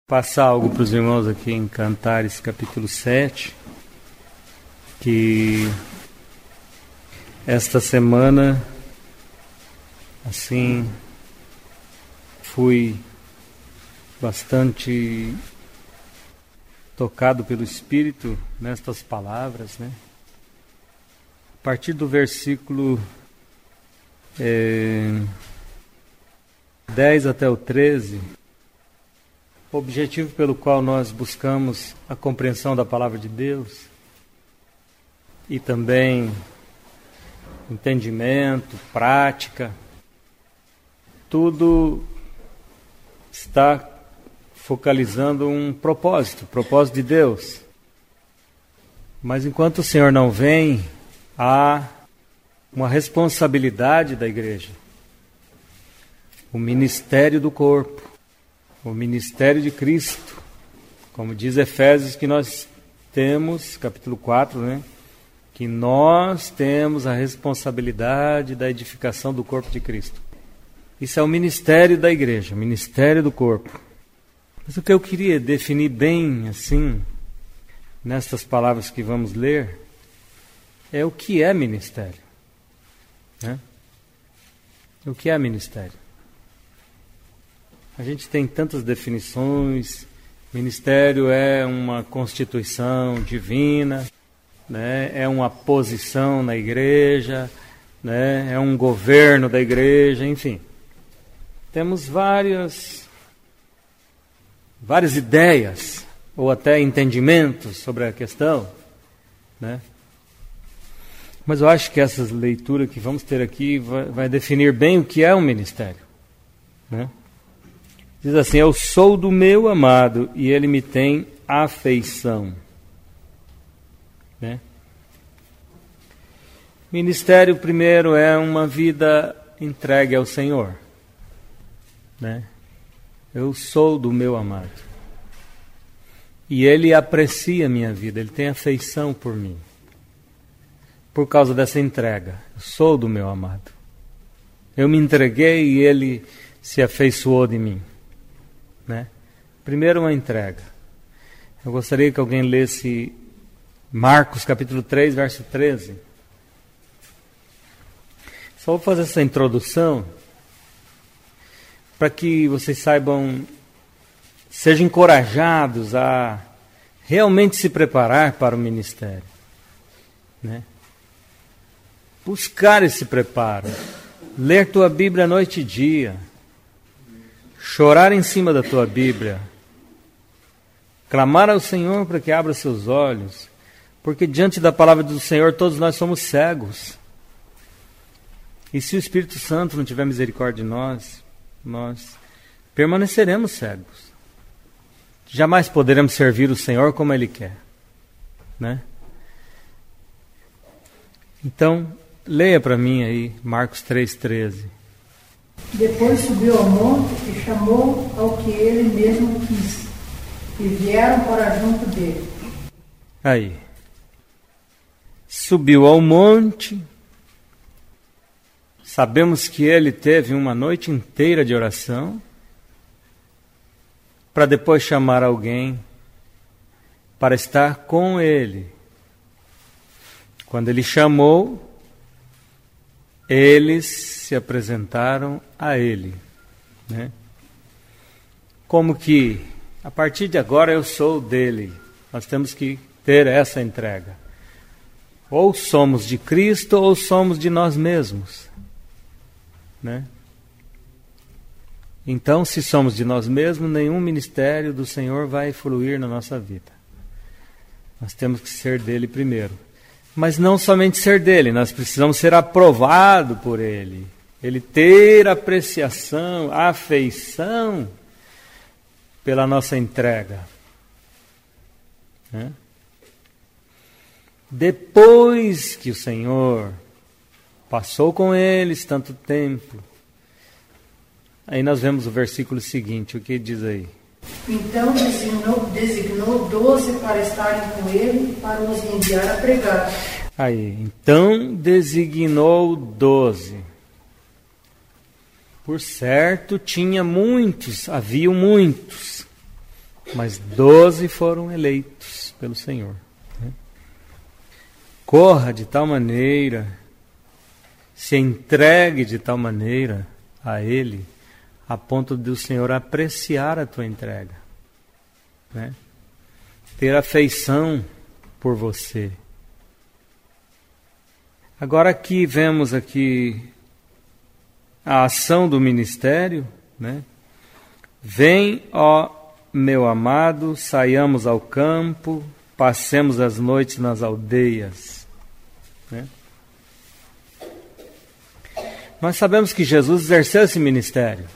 Passar algo para os irmãos aqui em Cantares capítulo 7, que esta semana, assim, fui bastante tocado pelo Espírito nestas palavras, né? A partir do versículo 10 até o 13, o objetivo pelo qual nós buscamos a compreensão da palavra de Deus e também entendimento, prática, tudo está focalizando um propósito de Deus. Mas enquanto o Senhor não vem, há uma responsabilidade da igreja, o ministério do corpo, o ministério de Cristo, como diz Efésios, que nós temos, capítulo 4, né? Que nós temos a responsabilidade da edificação do corpo de Cristo. Isso é o ministério da igreja, o ministério do corpo. Mas o que eu queria definir bem, assim, nestas palavras que vamos ler, é o que é ministério, né? O que é ministério? A gente tem tantas definições. Ministério é uma constituição divina, né? É uma posição na igreja, né? É um governo da igreja, enfim. Temos várias ideias, ou até entendimentos sobre a questão, né? Mas eu acho que essa leitura que vamos ter aqui vai definir bem o que é um ministério, né? Diz assim: eu sou do meu amado e ele me tem afeição, né? Ministério, primeiro, é uma vida entregue ao Senhor, né? Eu sou do meu amado e ele aprecia a minha vida, ele tem afeição por mim, por causa dessa entrega. Eu sou do meu amado, eu me entreguei e ele se afeiçoou de mim, né? Primeiro, uma entrega. Eu gostaria que alguém lesse Marcos capítulo 3, verso 13. Só vou fazer essa introdução para que vocês sejam encorajados a realmente se preparar para o ministério, né? Buscar esse preparo, ler tua Bíblia noite e dia, chorar em cima da tua Bíblia, clamar ao Senhor para que abra seus olhos, porque diante da palavra do Senhor todos nós somos cegos. E se o Espírito Santo não tiver misericórdia de nós permaneceremos cegos. Jamais poderemos servir o Senhor como Ele quer, né? Então, leia para mim aí Marcos 3,13. Depois subiu ao monte e chamou ao que ele mesmo quis, e vieram para junto dele. Aí. Subiu ao monte. Sabemos que ele teve uma noite inteira de oração, para depois chamar alguém para estar com ele. Quando ele chamou, eles se apresentaram a ele, né? Como que, a partir de agora eu sou dele. Nós temos que ter essa entrega. Ou somos de Cristo ou somos de nós mesmos, né? Então, se somos de nós mesmos, nenhum ministério do Senhor vai fluir na nossa vida. Nós temos que ser dele primeiro. Mas não somente ser dele, nós precisamos ser aprovados por ele. Ele ter apreciação, afeição pela nossa entrega, né? Depois que o Senhor passou com eles tanto tempo, aí nós vemos o versículo seguinte, o que diz aí? Então designou 12 para estarem com ele, para os enviar a pregar. Aí, então designou 12. Por certo, haviam muitos, mas 12 foram eleitos pelo Senhor. Corra de tal maneira, se entregue de tal maneira a Ele, a ponto de o Senhor apreciar a tua entrega, né? Ter afeição por você. Agora aqui vemos aqui a ação do ministério, né? Vem, ó meu amado, saiamos ao campo, passemos as noites nas aldeias, né? Nós sabemos que Jesus exerceu esse ministério.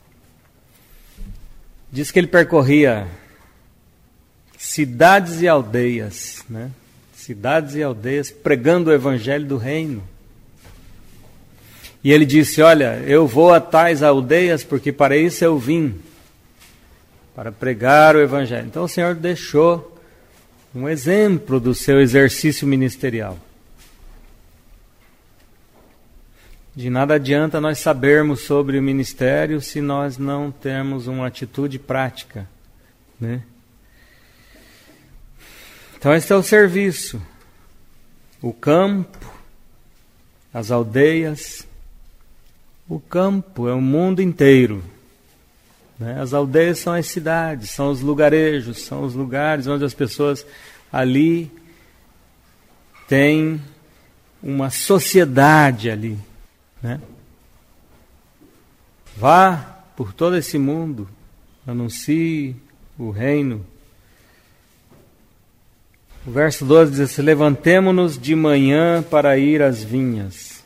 Diz que ele percorria cidades e aldeias, né? Cidades e aldeias, pregando o evangelho do reino. E ele disse, olha, eu vou a tais aldeias porque para isso eu vim, para pregar o evangelho. Então o Senhor deixou um exemplo do seu exercício ministerial. De nada adianta nós sabermos sobre o ministério se nós não temos uma atitude prática, né? Então esse é o serviço. O campo, as aldeias. O campo é o mundo inteiro, né? As aldeias são as cidades, são os lugarejos, são os lugares onde as pessoas ali têm uma sociedade ali, né? Vá por todo esse mundo, anuncie o reino. O verso 12 diz assim, levantemo-nos de manhã para ir às vinhas.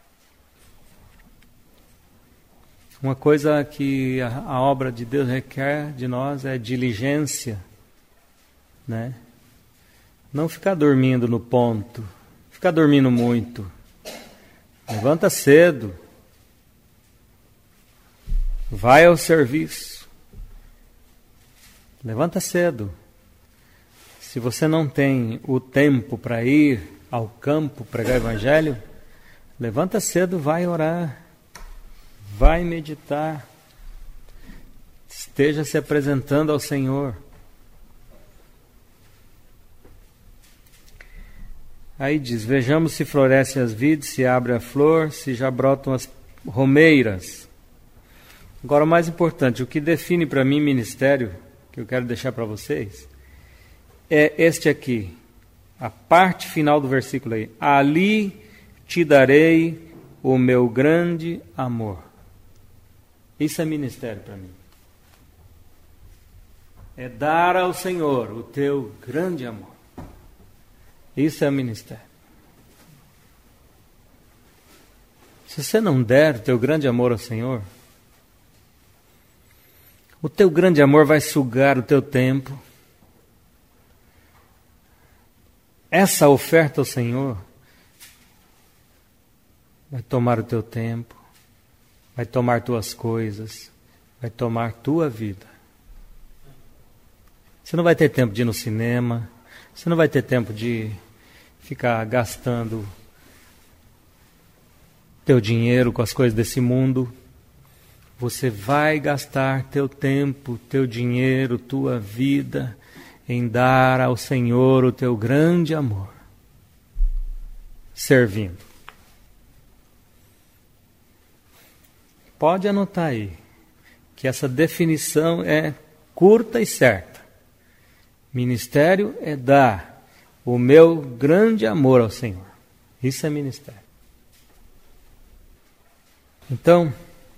Uma coisa que a obra de Deus requer de nós é diligência, né? Não ficar dormindo no ponto, ficar dormindo muito. Levanta cedo, vai ao serviço, levanta cedo. Se você não tem o tempo para ir ao campo pregar o evangelho, levanta cedo, vai orar, vai meditar, esteja se apresentando ao Senhor. Aí diz, vejamos se florescem as vides, se abre a flor, se já brotam as romeiras. Agora o mais importante, o que define para mim ministério, que eu quero deixar para vocês, é este aqui, a parte final do versículo aí. Ali te darei o meu grande amor. Isso é ministério para mim. É dar ao Senhor o teu grande amor. Isso é ministério. Se você não der o teu grande amor ao Senhor, o teu grande amor vai sugar o teu tempo. Essa oferta ao Senhor vai tomar o teu tempo, vai tomar tuas coisas, vai tomar tua vida. Você não vai ter tempo de ir no cinema, você não vai ter tempo de ficar gastando teu dinheiro com as coisas desse mundo. Você vai gastar teu tempo, teu dinheiro, tua vida em dar ao Senhor o teu grande amor, servindo. Pode anotar aí, que essa definição é curta e certa. Ministério é dar o meu grande amor ao Senhor. Isso é ministério. Então,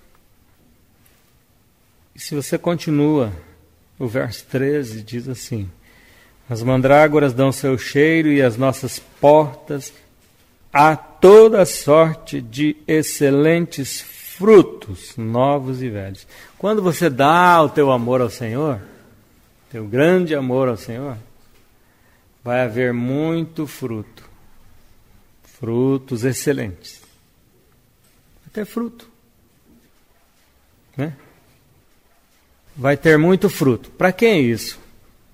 se você continua, o verso 13 diz assim, as mandrágoras dão seu cheiro e as nossas portas há toda sorte de excelentes frutos, novos e velhos. Quando você dá o teu amor ao Senhor, teu grande amor ao Senhor, vai haver muito fruto, frutos excelentes. Vai ter fruto, né? Vai ter muito fruto. Para quem é isso?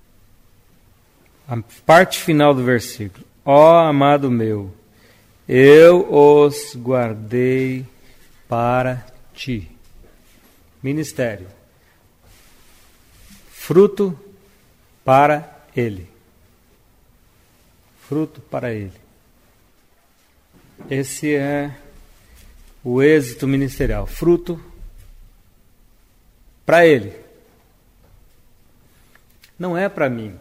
A parte final do versículo. Ó amado meu, eu os guardei para ti. Ministério. Fruto para Ele. Fruto para Ele. Esse é o êxito ministerial. Fruto para Ele. Não é para mim.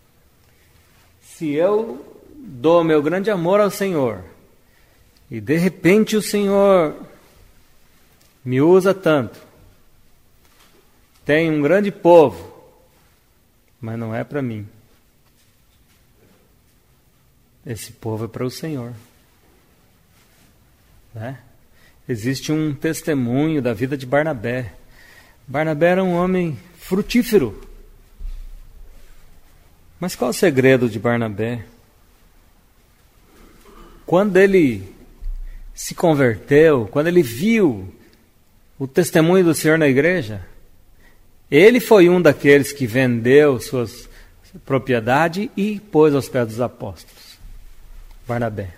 Se eu dou meu grande amor ao Senhor e de repente o Senhor me usa tanto, tem um grande povo, mas não é para mim. Esse povo é para o Senhor. Né? Existe um testemunho da vida de Barnabé. Barnabé era um homem frutífero. Mas qual o segredo de Barnabé? Quando ele se converteu, quando ele viu o testemunho do Senhor na igreja, ele foi um daqueles que vendeu suas propriedades e pôs aos pés dos apóstolos. Barnabé.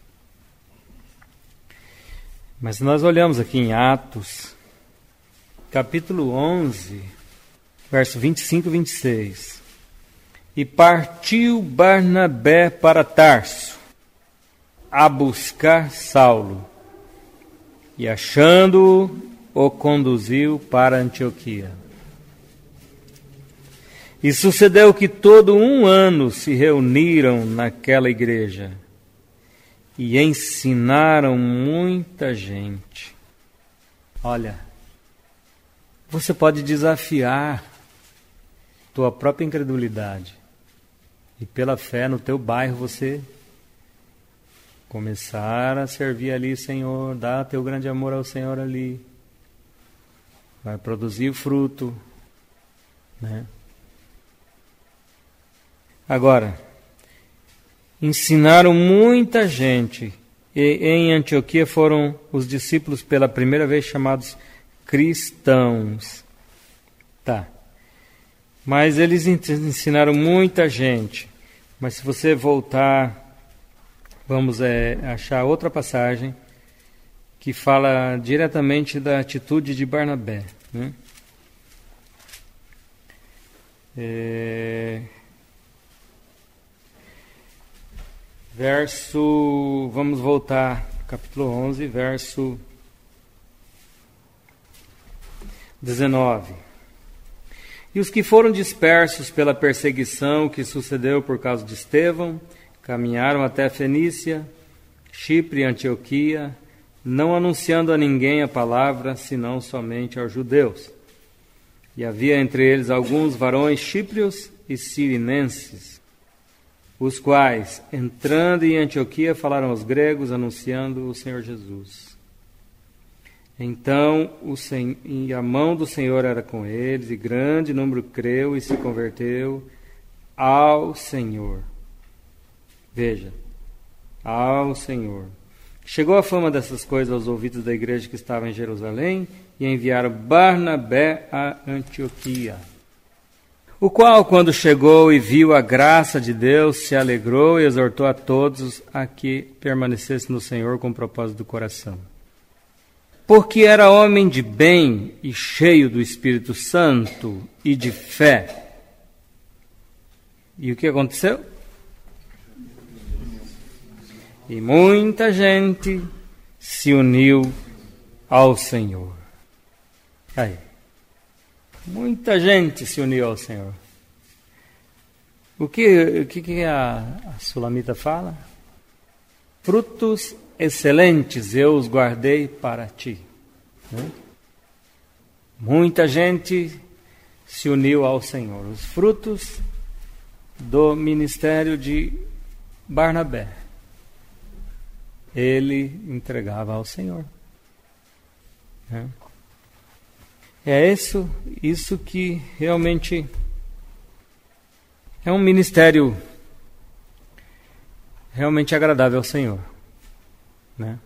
Mas nós olhamos aqui em Atos, capítulo 11, verso 25 e 26. E partiu Barnabé para Tarso, a buscar Saulo, e achando-o, o conduziu para Antioquia. E sucedeu que todo um ano se reuniram naquela igreja, e ensinaram muita gente. Olha, você pode desafiar tua própria incredulidade. E pela fé no teu bairro você começar a servir ali, Senhor, dar teu grande amor ao Senhor ali. Vai produzir o fruto. Né? Agora, ensinaram muita gente. E em Antioquia foram os discípulos pela primeira vez chamados cristãos. Tá. Mas eles ensinaram muita gente. Mas se você voltar, vamos achar outra passagem que fala diretamente da atitude de Barnabé. Né? Vamos voltar, capítulo 11, verso 19. E os que foram dispersos pela perseguição que sucedeu por causa de Estevão, caminharam até Fenícia, Chipre e Antioquia, não anunciando a ninguém a palavra, senão somente aos judeus. E havia entre eles alguns varões chíprios e sirinenses, os quais, entrando em Antioquia, falaram aos gregos, anunciando o Senhor Jesus. Então, e a mão do Senhor era com eles, e grande número creu e se converteu ao Senhor. Veja, ao Senhor. Chegou a fama dessas coisas aos ouvidos da igreja que estava em Jerusalém, e enviaram Barnabé a Antioquia. O qual, quando chegou e viu a graça de Deus, se alegrou e exortou a todos a que permanecessem no Senhor com o propósito do coração. Porque era homem de bem e cheio do Espírito Santo e de fé. E o que aconteceu? E muita gente se uniu ao Senhor. Aí. Muita gente se uniu ao Senhor. O que a Sulamita fala? Frutos excelentes eu os guardei para ti. Né? Muita gente se uniu ao Senhor. Os frutos do ministério de Barnabé. Ele entregava ao Senhor. Né? É isso que realmente é um ministério realmente agradável ao Senhor. Né?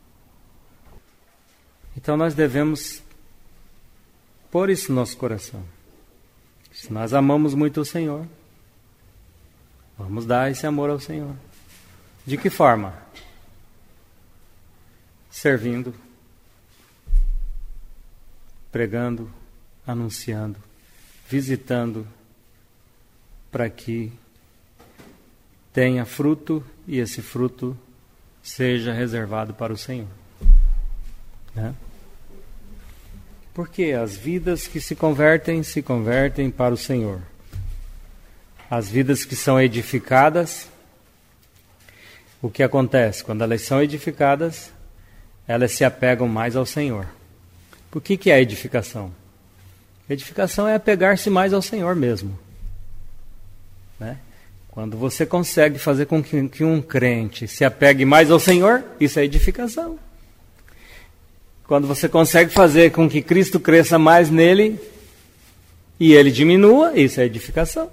Então nós devemos pôr isso no nosso coração. Se nós amamos muito o Senhor, vamos dar esse amor ao Senhor. De que forma? Servindo, pregando, anunciando, visitando, para que tenha fruto e esse fruto seja reservado para o Senhor. Né? Porque as vidas que se convertem para o Senhor. As vidas que são edificadas, o que acontece? Quando elas são edificadas, elas se apegam mais ao Senhor. Por que é a edificação? Edificação é apegar-se mais ao Senhor mesmo. Né? Quando você consegue fazer com que um crente se apegue mais ao Senhor, isso é edificação. Quando você consegue fazer com que Cristo cresça mais nele e ele diminua, isso é edificação.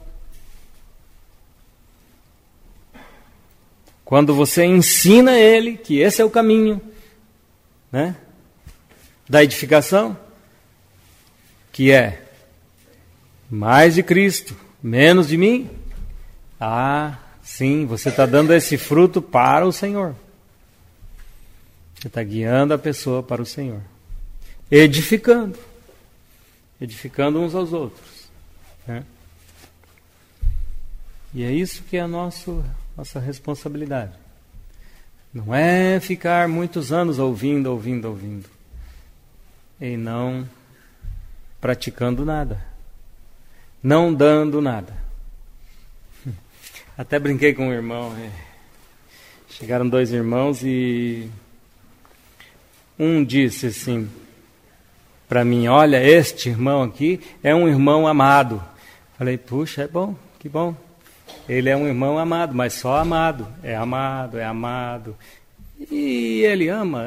Quando você ensina ele que esse é o caminho, né, da edificação, que é mais de Cristo, menos de mim, sim, você está dando esse fruto para o Senhor. Você está guiando a pessoa para o Senhor. Edificando uns aos outros. Né? E é isso que é a nossa responsabilidade. Não é ficar muitos anos ouvindo, e não praticando nada. Não dando nada. Até brinquei com um irmão. Chegaram 2 irmãos e um disse assim para mim: olha, este irmão aqui é um irmão amado. Falei: puxa, é bom, que bom. Ele é um irmão amado, mas só amado. É amado. E ele ama.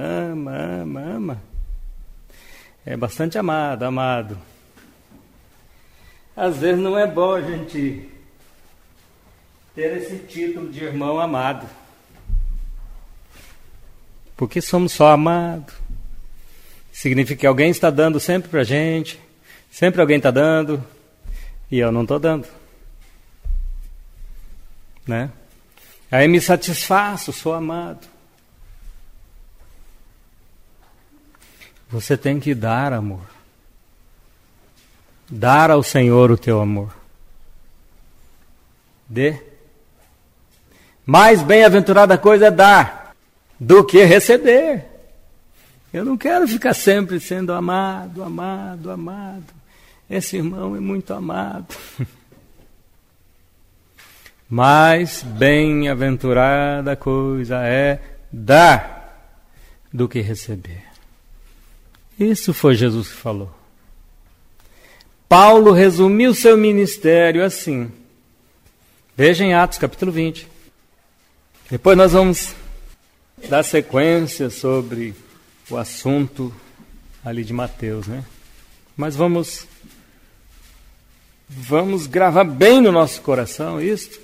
É bastante amado. Às vezes não é bom a gente ter esse título de irmão amado. Porque somos só amados. Significa que alguém está dando sempre para a gente. Sempre alguém está dando. E eu não estou dando. Né? Aí me satisfaço, sou amado. Você tem que dar amor. Dar ao Senhor o teu amor. Dê. Mais bem-aventurada coisa é dar do que receber. Eu não quero ficar sempre sendo amado. Esse irmão é muito amado. Mais bem-aventurada coisa é dar do que receber. Isso foi Jesus que falou. Paulo resumiu seu ministério assim. Veja em Atos capítulo 20. Depois nós vamos dar sequência sobre o assunto ali de Mateus, né? Mas vamos gravar bem no nosso coração isso.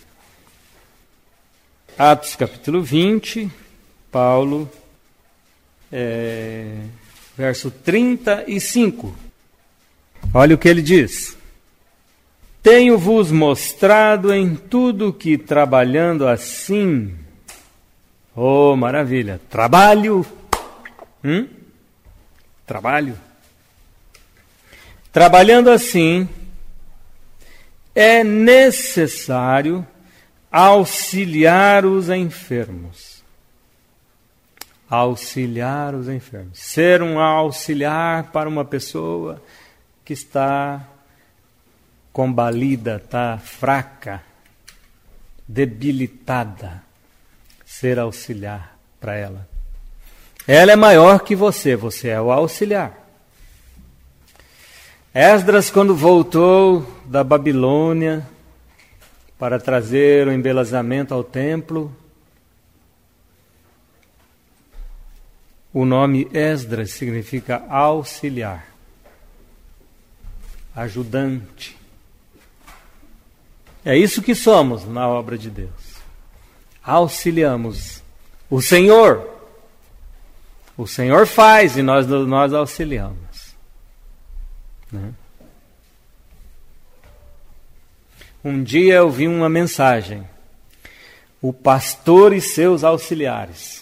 Atos capítulo 20, Paulo, verso 35. Olha o que ele diz. Tenho-vos mostrado em tudo que trabalhando assim... Oh, maravilha! Trabalho! Trabalho. Trabalhando assim, é necessário auxiliar os enfermos. Auxiliar os enfermos. Ser um auxiliar para uma pessoa que está combalida, está fraca, debilitada. Ser auxiliar para ela. Ela é maior que você é o auxiliar. Esdras, quando voltou da Babilônia para trazer o embelezamento ao templo, o nome Esdras significa auxiliar, ajudante. É isso que somos na obra de Deus. Auxiliamos o Senhor. O Senhor faz e nós auxiliamos. Né? Um dia eu vi uma mensagem. O pastor e seus auxiliares.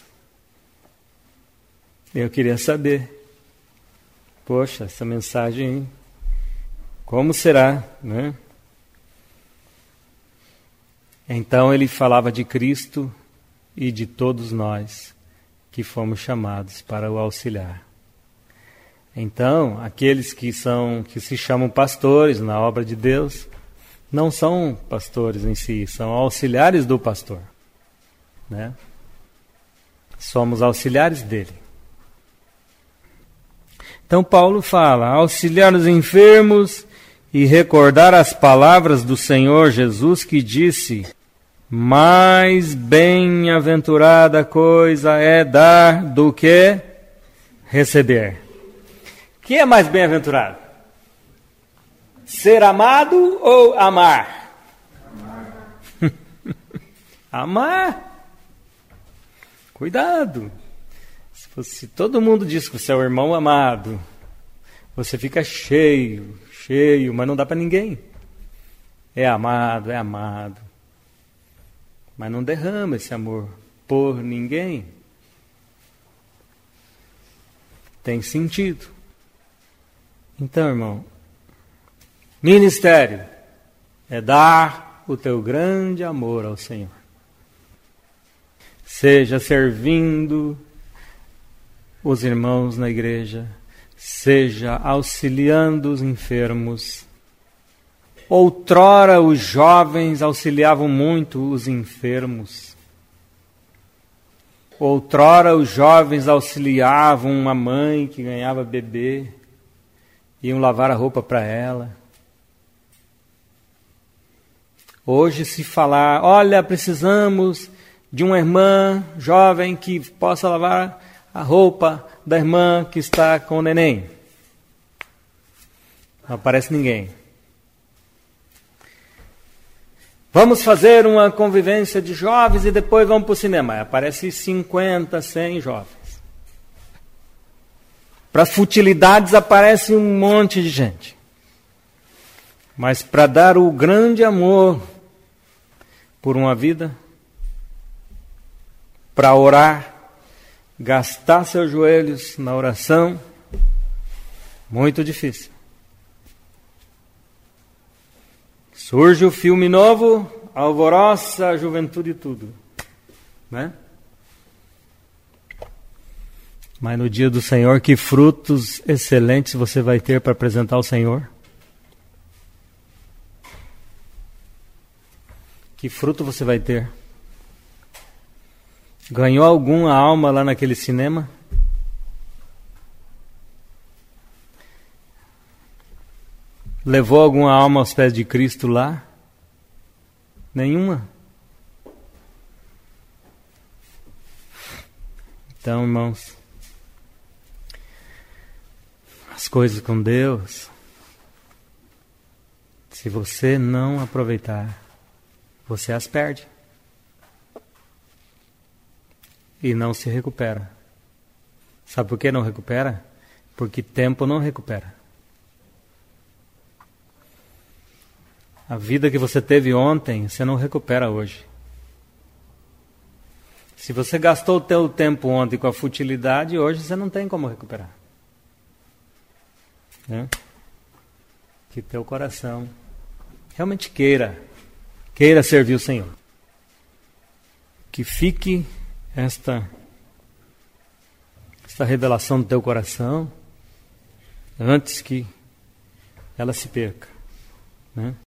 Eu queria saber. Poxa, essa mensagem, como será, né? Então ele falava de Cristo e de todos nós que fomos chamados para o auxiliar. Então, aqueles que se chamam pastores na obra de Deus, não são pastores em si, são auxiliares do pastor, né? Somos auxiliares dele. Então Paulo fala, auxiliar os enfermos e recordar as palavras do Senhor Jesus que disse, mais bem-aventurada coisa é dar do que receber. Quem é mais bem-aventurado? Ser amado ou amar? Amar. Cuidado. Se todo mundo diz que você é o irmão amado, você fica cheio, mas não dá para ninguém. É amado, mas não derrama esse amor por ninguém. Tem sentido. Então, irmão, ministério é dar o teu grande amor ao Senhor. Seja servindo os irmãos na igreja, seja auxiliando os enfermos. Outrora os jovens auxiliavam muito os enfermos. Outrora os jovens auxiliavam uma mãe que ganhava bebê, iam lavar a roupa para ela. Hoje se falar, olha, precisamos de uma irmã jovem que possa lavar a roupa da irmã que está com o neném. Não aparece ninguém. Vamos fazer uma convivência de jovens e depois vamos para o cinema. Aparece 50, 100 jovens. Para futilidades aparece um monte de gente. Mas para dar o grande amor por uma vida, para orar, gastar seus joelhos na oração, muito difícil. Surge o filme novo, alvoroça a juventude e tudo, né? Mas no dia do Senhor, que frutos excelentes você vai ter para apresentar ao Senhor? Que fruto você vai ter? Ganhou alguma alma lá naquele cinema? Levou alguma alma aos pés de Cristo lá? Nenhuma. Então, irmãos, as coisas com Deus, se você não aproveitar, você as perde. E não se recupera. Sabe por que não recupera? Porque tempo não recupera. A vida que você teve ontem, você não recupera hoje. Se você gastou o teu tempo ontem com a futilidade, hoje você não tem como recuperar. Né? Que teu coração realmente queira servir o Senhor. Que fique esta revelação do teu coração antes que ela se perca, né?